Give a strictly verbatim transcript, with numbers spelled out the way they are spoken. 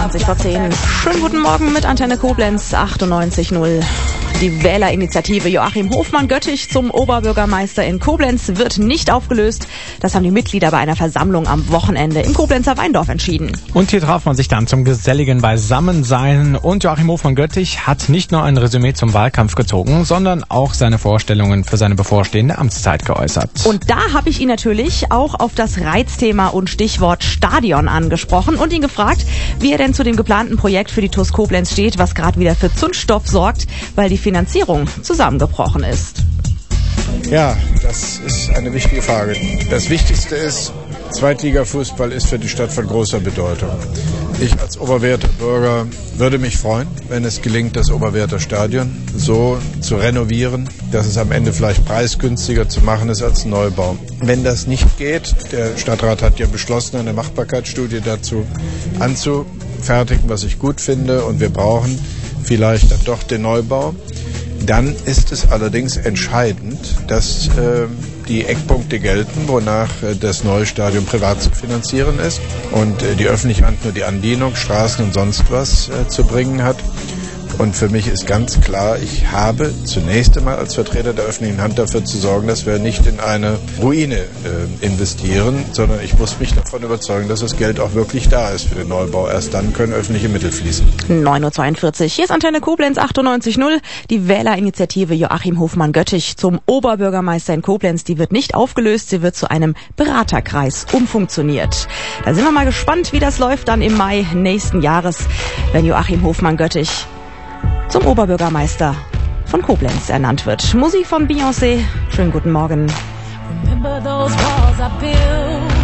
zwanzig vor zehn. Schönen guten Morgen mit Antenne Koblenz achtundneunzig null. Die Wählerinitiative Joachim Hofmann-Göttich zum Oberbürgermeister in Koblenz wird nicht aufgelöst. Das haben die Mitglieder bei einer Versammlung am Wochenende im Koblenzer Weindorf entschieden. Und hier traf man sich dann zum geselligen Beisammensein. Und Joachim Hofmann-Göttich hat nicht nur ein Resümee zum Wahlkampf gezogen, sondern auch seine Vorstellungen für seine bevorstehende Amtszeit geäußert. Und da habe ich ihn natürlich auch auf das Reizthema und Stichwort Stadion angesprochen und ihn gefragt, wie er denn zu dem geplanten Projekt für die T U S Koblenz steht, was gerade wieder für Zündstoff sorgt, weil die Finanzierung zusammengebrochen ist. Ja, das ist eine wichtige Frage. Das Wichtigste ist, Zweitligafußball ist für die Stadt von großer Bedeutung. Ich als Oberwerther Bürger würde mich freuen, wenn es gelingt, das Oberwerther Stadion so zu renovieren, dass es am Ende vielleicht preisgünstiger zu machen ist als ein Neubau. Wenn das nicht geht, der Stadtrat hat ja beschlossen, eine Machbarkeitsstudie dazu anzufertigen, was ich gut finde, und wir brauchen vielleicht dann doch den Neubau. Dann ist es allerdings entscheidend, dass äh, die Eckpunkte gelten, wonach äh, das neue Stadion privat zu finanzieren ist und äh, die öffentliche Hand nur die Andienung, Straßen und sonst was äh, zu bringen hat. Und für mich ist ganz klar, ich habe zunächst einmal als Vertreter der öffentlichen Hand dafür zu sorgen, dass wir nicht in eine Ruine äh, investieren, sondern ich muss mich davon überzeugen, dass das Geld auch wirklich da ist für den Neubau. Erst dann können öffentliche Mittel fließen. neun Uhr zweiundvierzig. Hier ist Antenne Koblenz achtundneunzig null. Die Wählerinitiative Joachim Hofmann-Göttich zum Oberbürgermeister in Koblenz, die wird nicht aufgelöst, sie wird zu einem Beraterkreis umfunktioniert. Da sind wir mal gespannt, wie das läuft dann im Mai nächsten Jahres, wenn Joachim Hofmann-Göttich zum Oberbürgermeister von Koblenz ernannt wird. Musik von Beyoncé. Schönen guten Morgen. Remember those walls I built.